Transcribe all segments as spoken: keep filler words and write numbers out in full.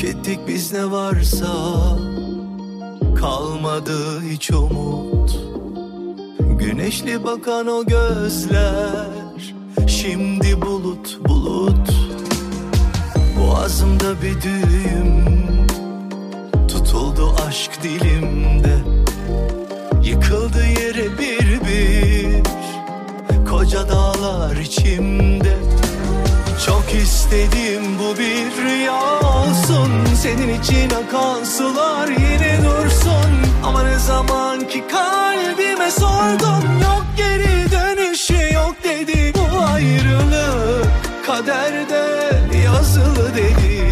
Tükettik biz ne varsa, kalmadı hiç umut. Güneşli bakan o gözler, şimdi bulut bulut. Boğazımda bir düğüm, tutuldu aşk dilimde. Yıkıldı yere bir bir, koca dağlar içimde. Çok istedim bu bir rüya olsun, senin için akan sular yine dursun. Ama ne zaman ki kalbime sordum, yok geri dönüşü yok dedi. Bu ayrılık kaderde yazılı dedi.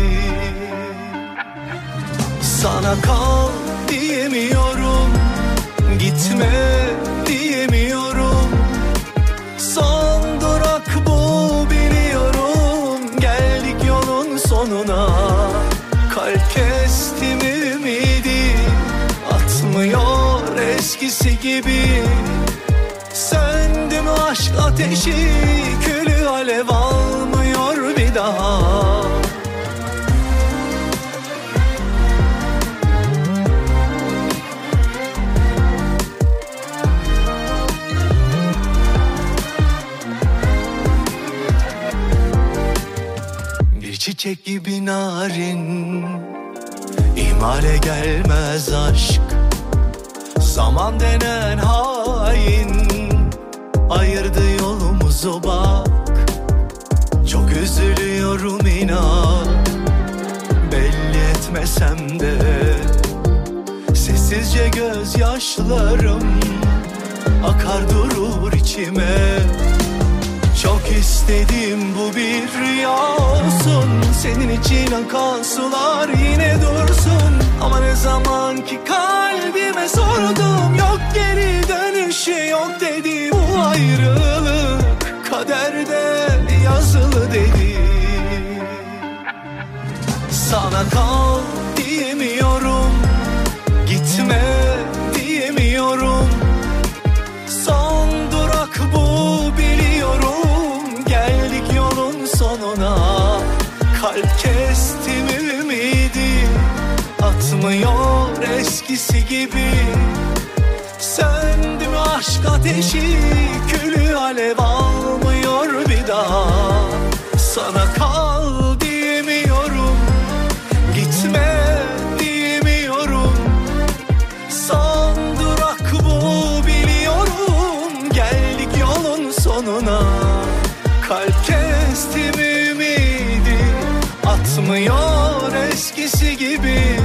Sana kal diyemiyorum, gitme diyemiyorum. Son durak bu biliyorum, geldik yolun sonuna. Kalp kestim ümidi, atmıyor eskisi gibi. Söndü mü aşk ateşi, külü alev almıyor bir daha. Çiçek gibi narin, ihmale gelmez aşk. Zaman denen hain, ayırdı yolumuzu bak. Çok üzülüyorum inan, belli etmesem de. Sessizce gözyaşlarım akar durur içime. Çok istedim bu bir rüya olsun, senin için akan sular yine dursun. Ama ne zaman ki kalbime sordum, yok geri dönüşü yok dedi. Bu ayrılık kaderde yazılı dedi. Sana kal diyemiyorum, gitme diyemiyorum. Son durak bu biliyorum, sonuna. Kalp kestim ümidi, atmıyor eskisi gibi. Söndü mü aşk ateşi, külü alev almıyor bir daha. Sana kal diyemiyorum, gitme diyemiyorum. Son durak bu biliyorum, geldik yolun sonuna. Kalp kestim ümidi, atmıyor eskisi gibi.